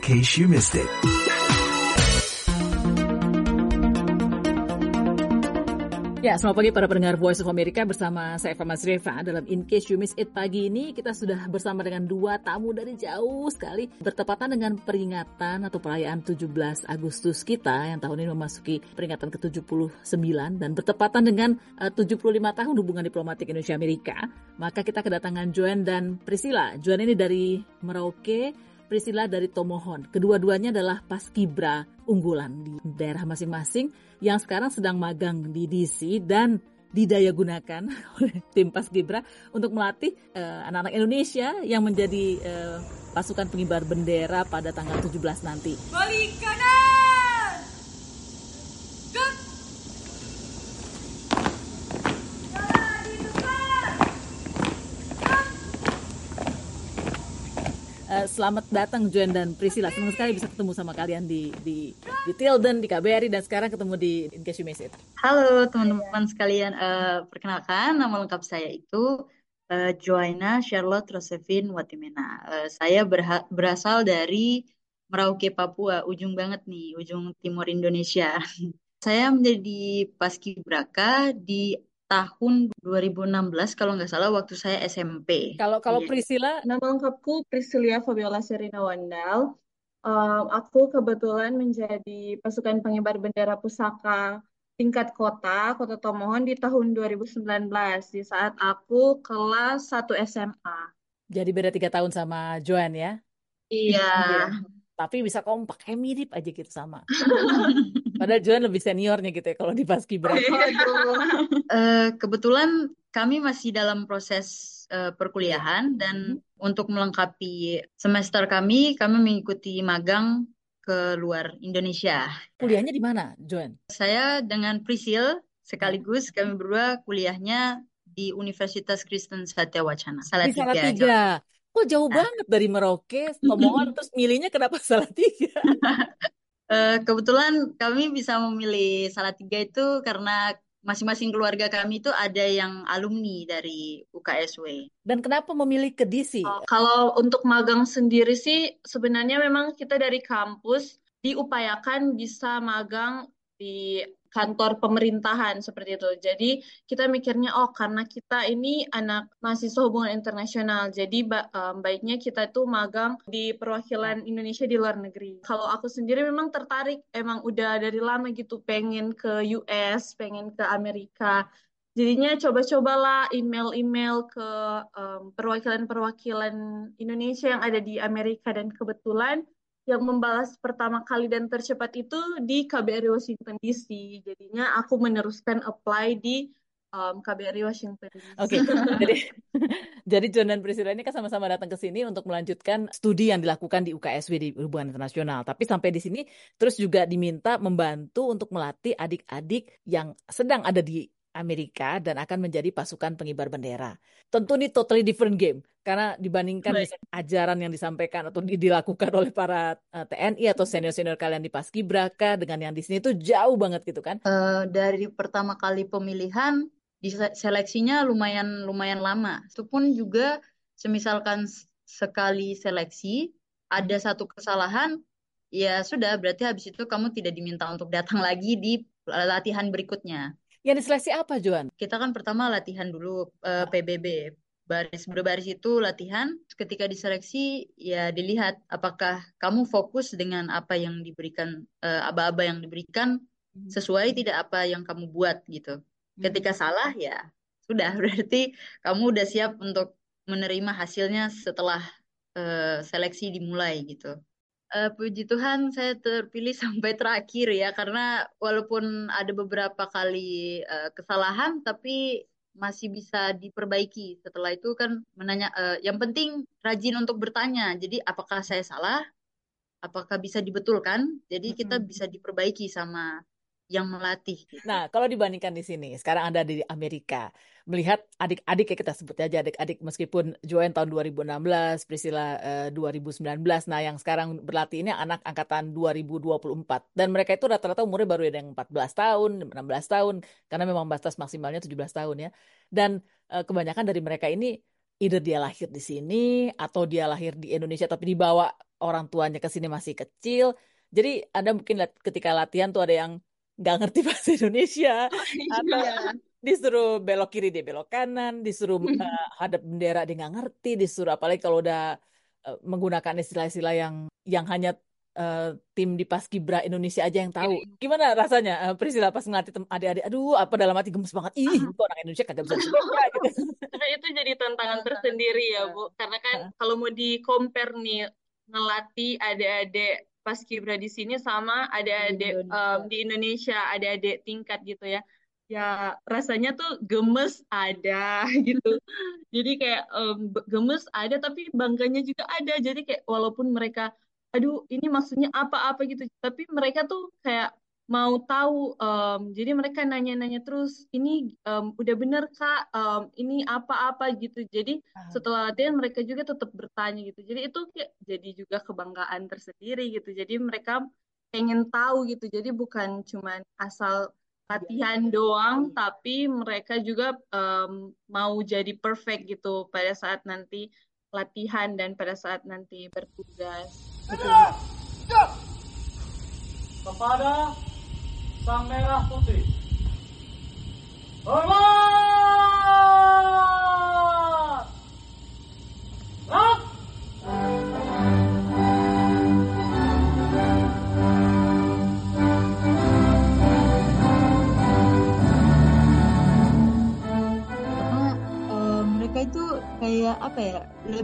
case you missed it. Ya, selamat pagi para pendengar Voice of America bersama saya Eva Mazreva. Dalam In Case You Missed It pagi ini kita sudah bersama dengan dua tamu dari jauh sekali. Bertepatan dengan peringatan atau perayaan 17 Agustus kita yang tahun ini memasuki peringatan ke-79 dan bertepatan dengan 75 tahun hubungan diplomatik Indonesia-Amerika. Maka kita kedatangan Joanne dan Priscilla. Joanne ini dari Merauke, Priscilla dari Tomohon. Kedua-duanya adalah paskibra unggulan di daerah masing-masing yang sekarang sedang magang di DC dan didaya gunakan oleh tim paskibra untuk melatih anak-anak Indonesia yang menjadi pasukan pengibar bendera pada tanggal 17 nanti. Balik kanan! Gerak! Jalan di depan! Selamat datang Joanne dan Priscilla. Senang sekali bisa ketemu sama kalian di Tilden, di KBRI, dan sekarang ketemu di In Case You Missed It. Halo teman-teman sekalian, perkenalkan nama lengkap saya itu Joanna Charlotte Rosevin Watimena. Saya berasal dari Merauke, Papua, ujung banget nih, ujung timur Indonesia. Saya menjadi paskibraka di tahun 2016 kalau nggak salah waktu saya SMP. Kalau Iya. Priscilla, Nama lengkapku Priscilia Fabiola Serina Wandal. Aku kebetulan menjadi pasukan pengibar bendera pusaka tingkat kota Tomohon di tahun 2019 di saat aku kelas 1 SMA. jadi beda 3 tahun sama Joanne ya. Iya. Tapi bisa kompak, kayak mirip aja gitu sama. Padahal Joanne lebih seniornya gitu ya kalau di paskibra. Kebetulan kami masih dalam proses perkuliahan dan untuk melengkapi semester kami mengikuti magang ke luar Indonesia. Kuliahnya di mana, Joanne? Saya dengan Priscil sekaligus kami berdua kuliahnya di Universitas Kristen Satya Wacana, Di Salatiga. Salatiga. Kok jauh banget dari Merauke, Tomohon, terus milihnya kenapa Salatiga? Kebetulan kami bisa memilih Salatiga itu karena masing-masing keluarga kami itu ada yang alumni dari UKSW. Dan kenapa memilih ke DC? Kalau untuk magang sendiri sih sebenarnya memang kita dari kampus diupayakan bisa magang di kantor pemerintahan seperti itu. Jadi kita mikirnya karena kita ini anak mahasiswa hubungan internasional, jadi baiknya kita tuh magang di perwakilan Indonesia di luar negeri. Kalau aku sendiri memang tertarik, emang udah dari lama gitu pengen ke US, pengen ke Amerika. Jadinya coba-cobalah email-email ke perwakilan-perwakilan Indonesia yang ada di Amerika dan kebetulan yang membalas pertama kali dan tercepat itu di KBRI Washington DC. Jadinya aku meneruskan apply di KBRI Washington DC. Oke, jadi John dan Priscilla ini kan sama-sama datang ke sini untuk melanjutkan studi yang dilakukan di UKSW di Hubungan Internasional. Tapi sampai di sini terus juga diminta membantu untuk melatih adik-adik yang sedang ada di Amerika dan akan menjadi pasukan pengibar bendera. Tentu ini totally different game karena dibandingkan misalnya ajaran yang disampaikan atau dilakukan oleh para TNI atau senior-senior kalian di Paskibraka dengan yang di sini itu jauh banget gitu kan. Dari pertama kali pemilihan seleksinya lumayan lama. Itu pun juga semisalkan sekali seleksi ada satu kesalahan, ya sudah berarti habis itu kamu tidak diminta untuk datang lagi di latihan berikutnya. Yang diseleksi apa, Joan? Kita kan pertama latihan dulu PBB. Baris berbaris itu latihan. Ketika diseleksi, ya dilihat apakah kamu fokus dengan apa yang diberikan, aba-aba yang diberikan, sesuai tidak apa yang kamu buat gitu. Ketika salah, ya sudah. Berarti kamu udah siap untuk menerima hasilnya setelah seleksi dimulai gitu. Puji Tuhan saya terpilih sampai terakhir ya, karena walaupun ada beberapa kali kesalahan tapi masih bisa diperbaiki. Setelah itu kan yang penting rajin untuk bertanya. Jadi apakah saya salah? Apakah bisa dibetulkan? Jadi kita bisa diperbaiki sama yang melatih. Nah, kalau dibandingkan di sini, sekarang Anda di Amerika, melihat adik-adik ya kita sebut aja adik-adik meskipun Joanne tahun 2016, Priscilla 2019, nah yang sekarang berlatih ini anak angkatan 2024. Dan mereka itu rata-rata umurnya baru ada yang 14 tahun, 16 tahun, karena memang batas maksimalnya 17 tahun ya. Dan kebanyakan dari mereka ini either dia lahir di sini atau dia lahir di Indonesia tapi dibawa orang tuanya ke sini masih kecil. Jadi ada mungkin ketika latihan tuh ada yang nggak ngerti bahasa Indonesia atau Iya. disuruh belok kiri dia belok kanan, disuruh hadap bendera dia nggak ngerti, disuruh apalagi kalau udah menggunakan istilah-istilah yang hanya tim di Paskibra Indonesia aja yang tahu. Gimana rasanya Priscilla pas ngelatih adik-adik? Aduh, apa dalam hati gemes banget. Ih, itu orang Indonesia kagak bisa juga gitu. Karena itu jadi tantangan tersendiri ya, Bu. Karena kan kalau mau di-compare nih, ngelatih adik-adik Paskibra di sini sama adik-adik di Indonesia, adik-adik tingkat gitu ya. Ya rasanya tuh gemes ada gitu. Jadi kayak gemes ada tapi bangganya juga ada. Jadi kayak walaupun mereka aduh ini maksudnya apa-apa gitu. Tapi mereka tuh kayak mau tahu. Jadi mereka nanya-nanya terus ini udah bener Kak, ini apa-apa gitu. Jadi setelah latihan mereka juga tetap bertanya gitu. Jadi itu kayak jadi juga kebanggaan tersendiri gitu. Jadi mereka pengen tahu gitu. Jadi bukan cuman asal latihan doang, tapi mereka juga mau jadi perfect gitu pada saat nanti latihan dan pada saat nanti bertugas. Kepada Sang Merah Putih, hormat! Gerak! Mereka itu kayak apa ya,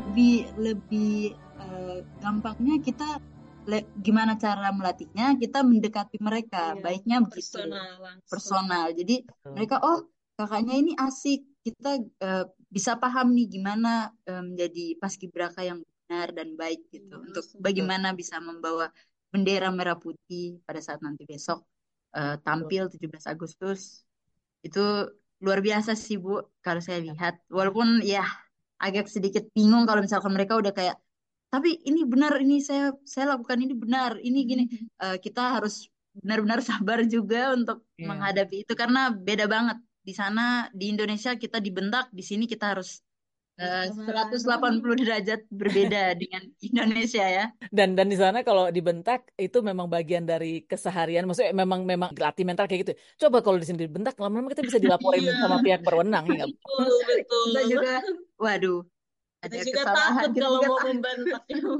lebih gampangnya kita gimana cara melatihnya, kita mendekati mereka, baiknya begitu personal. Jadi mereka kakaknya ini asik, kita bisa paham nih gimana menjadi paskibraka yang benar dan baik gitu, untuk bagaimana bisa membawa bendera merah putih pada saat nanti besok tampil 17 Agustus. Itu luar biasa sih Bu, kalau saya lihat. Walaupun ya agak sedikit bingung kalau misalkan mereka udah kayak, tapi ini benar, ini saya lakukan ini benar, ini gini. Kita harus benar-benar sabar juga untuk menghadapi itu, karena beda banget. Di sana di Indonesia kita dibentak, di sini kita harus 180 derajat berbeda dengan Indonesia ya. Dan di sana kalau dibentak itu memang bagian dari keseharian. Maksudnya memang latih mental kayak gitu. Coba kalau di sini dibentak, lama-lama kita bisa dilaporin sama pihak berwenang. Ya, betul. Kita juga, waduh, ada juga kesalahan. takut kalau mau membentak.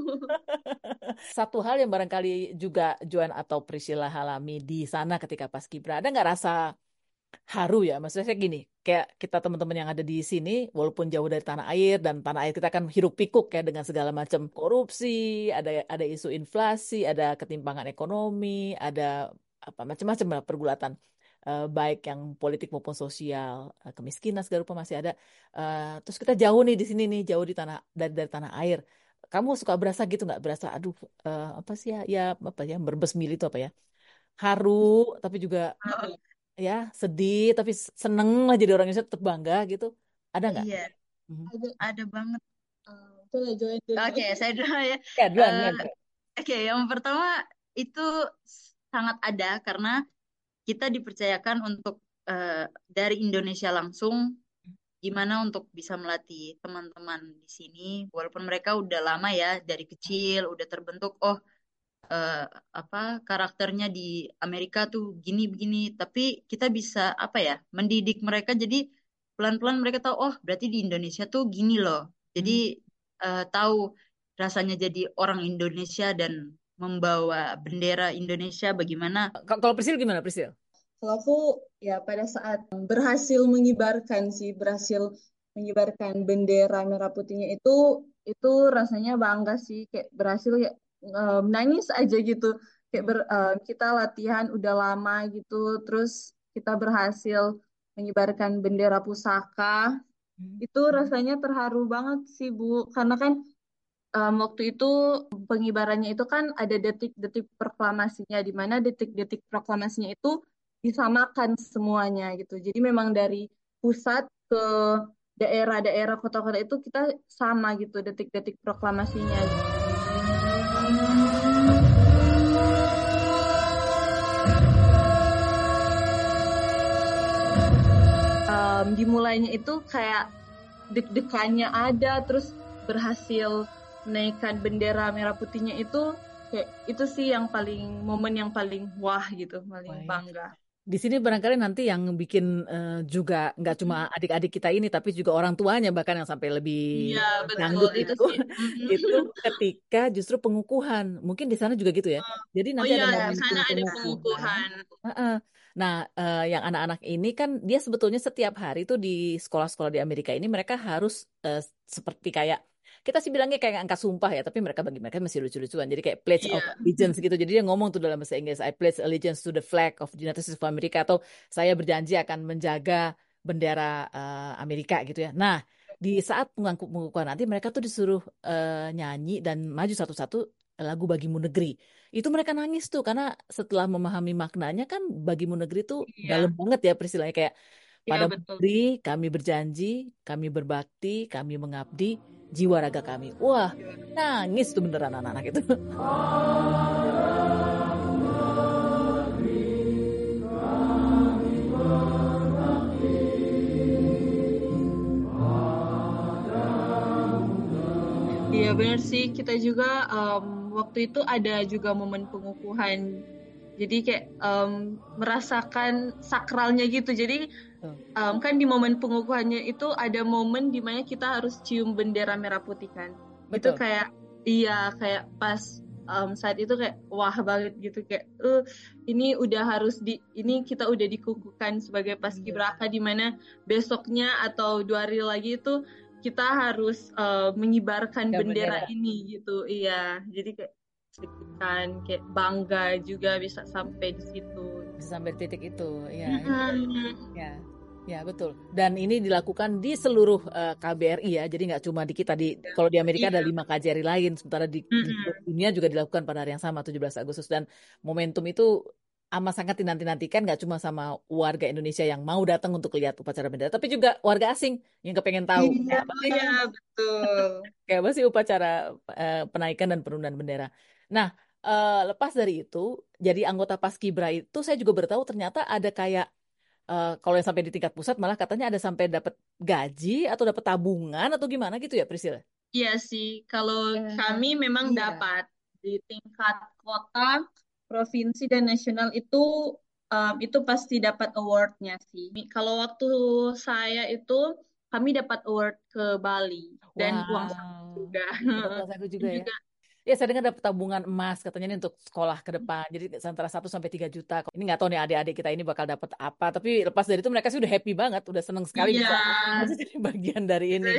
Satu hal yang barangkali juga Joan atau Priscilla alami di sana ketika Paskibra, ada nggak rasa haru ya? Maksudnya saya gini, kayak kita teman-teman yang ada di sini, walaupun jauh dari tanah air, dan tanah air kita kan hiruk pikuk ya dengan segala macam korupsi, ada isu inflasi, ada ketimpangan ekonomi, ada apa macam-macam lah pergulatan, baik yang politik maupun sosial, kemiskinan segala rupa masih ada. Terus kita jauh nih di sini nih, jauh di dari tanah air. Kamu suka berasa gitu nggak? Berasa aduh apa sih ya apa ya, berbesmili itu apa ya? Haru tapi juga ya sedih tapi seneng lah jadi orang Indonesia, tetap bangga gitu. Ada nggak? Iya, ada banget. Coba join dulu. Oke, saya dulu ya. Ya, duluan. Oke, yang pertama itu sangat ada karena kita dipercayakan untuk dari Indonesia langsung gimana untuk bisa melatih teman-teman di sini, walaupun mereka udah lama ya dari kecil udah terbentuk, karakternya di Amerika tuh gini begini, tapi kita bisa apa ya, mendidik mereka jadi pelan-pelan mereka tahu berarti di Indonesia tuh gini loh. Jadi tahu rasanya jadi orang Indonesia dan membawa bendera Indonesia bagaimana. Kalau Priscil gimana, Priscil? Kalau aku ya pada saat berhasil mengibarkan bendera merah putihnya itu rasanya bangga sih, kayak berhasil ya, nangis aja gitu. Kayak kita latihan udah lama gitu, terus kita berhasil mengibarkan bendera pusaka. Itu rasanya terharu banget sih Bu, karena kan waktu itu pengibarannya itu kan ada detik-detik proklamasinya, di mana detik-detik proklamasinya itu disamakan semuanya gitu. Jadi memang dari pusat ke daerah-daerah kota-kota itu kita sama gitu detik-detik proklamasinya. Dimulainya itu kayak deg-degannya ada, terus berhasil menaikkan bendera merah putihnya itu kayak itu sih yang momen yang paling wah gitu, paling Baik. bangga. Di sini barangkali nanti yang bikin juga nggak cuma adik-adik kita ini, tapi juga orang tuanya bahkan yang sampai lebih Iya, betul dangdut itu itu, sih. itu ketika justru pengukuhan. Mungkin di sana juga gitu ya. Jadi Oh nanti ada iya, di momentum sana ada pengukuhan. pengukuhan. Heeh. Nah, yang anak-anak ini kan dia sebetulnya setiap hari tuh di sekolah-sekolah di Amerika ini mereka harus seperti kayak kita sih bilangnya kayak angkat sumpah ya, tapi bagi mereka masih lucu-lucuan. Jadi kayak pledge of Iya. allegiance gitu. Jadi dia ngomong tuh dalam bahasa Inggris, I pledge allegiance to the flag of the United States of America, atau saya berjanji akan menjaga bendera Amerika gitu ya. Nah, di saat pengukuhan nanti mereka tuh disuruh nyanyi dan maju satu-satu lagu Bagimu Negeri. Itu mereka nangis tuh karena setelah memahami maknanya kan Bagimu Negeri tuh Iya, dalam banget ya Priscilla, kayak iya pada betul. negeri kami berjanji, kami berbakti, kami mengabdi jiwa raga kami. Wah, nangis tuh beneran anak-anak itu. Iya benar sih, kita juga waktu itu ada juga momen pengukuhan. Jadi kayak merasakan sakralnya gitu. Jadi kan di momen pengukuhannya itu ada momen di mana kita harus cium bendera merah putih kan. Itu Betul. kayak kayak pas saat itu kayak wah banget gitu, kayak ini udah ini kita udah dikukuhkan sebagai paskibraka, di mana besoknya atau 2 hari lagi itu kita harus mengibarkan bendera ini gitu. Iya, jadi kayak deg-degan, kayak bangga juga bisa sampai di situ. Bisa sampai titik itu, ya. Ya, betul. Dan ini dilakukan di seluruh KBRI ya. Jadi nggak cuma di kita. Kalau di Amerika ada 5 KJRI lain. Sementara di seluruh dunia juga dilakukan pada hari yang sama, 17 Agustus. Dan momentum itu amat sangat dinanti-nantikan, nggak cuma sama warga Indonesia yang mau datang untuk lihat upacara bendera, tapi juga warga asing yang kepengen tahu. Iya, betul. Kayak apa sih upacara penaikan dan penunduan bendera. Nah, lepas dari itu, jadi anggota Paskibra itu saya juga bertahu ternyata ada kayak kalau yang sampai di tingkat pusat malah katanya ada sampai dapat gaji atau dapat tabungan atau gimana gitu ya, Priscilla? Iya sih, kalau kami memang dapat di tingkat kota, provinsi dan nasional itu pasti dapat awardnya sih. Kalau waktu saya itu kami dapat award ke Bali dan uang saku juga. Dapat uang saku juga ya. Ya, saya dengar dapat tabungan emas katanya ini untuk sekolah ke depan. Jadi antara 1 sampai 3 juta. Ini nggak tahu nih adik-adik kita ini bakal dapat apa. Tapi lepas dari itu mereka sih udah happy banget, udah seneng sekali bisa jadi bagian dari ini.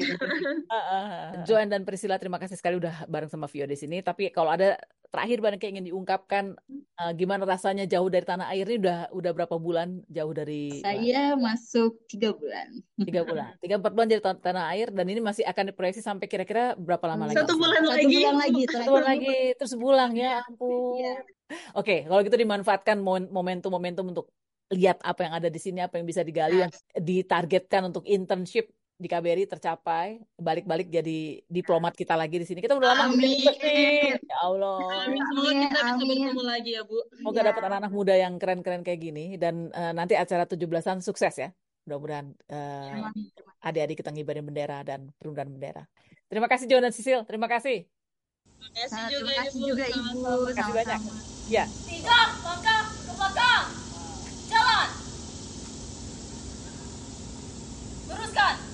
Joan dan Priscilla, terima kasih sekali udah bareng sama Vio di sini. Tapi kalau ada terakhir banyak yang ingin diungkapkan, gimana rasanya jauh dari tanah air ini, udah berapa bulan jauh dari? Saya masuk 3 bulan. 3 bulan, 3-4 bulan jadi tanah air, dan ini masih akan diproyeksi sampai kira-kira berapa lama lagi? 1 bulan lagi. 1 bulan lagi. 1 bulan lagi, terus sebulan ya ampun. Oke, kalau gitu dimanfaatkan momentum-momentum untuk lihat apa yang ada di sini, apa yang bisa digali, yang ditargetkan untuk internship di KBRI tercapai, balik-balik jadi diplomat kita lagi di sini. Kita udah lama Amin. Ya Allah. Amin. Semoga kita bisa bertemu lagi ya, Bu. Semoga dapat anak-anak muda yang keren-keren kayak gini, dan nanti acara 17-an sukses ya. Mudah-mudahan adik-adik kita ngibarin bendera dan penunduan bendera. Terima kasih John dan Sisil, terima kasih. Terima kasih juga Ibu. Terima kasih banyak. Ya. 3 langkah ke belakang. Jalan. Luruskan.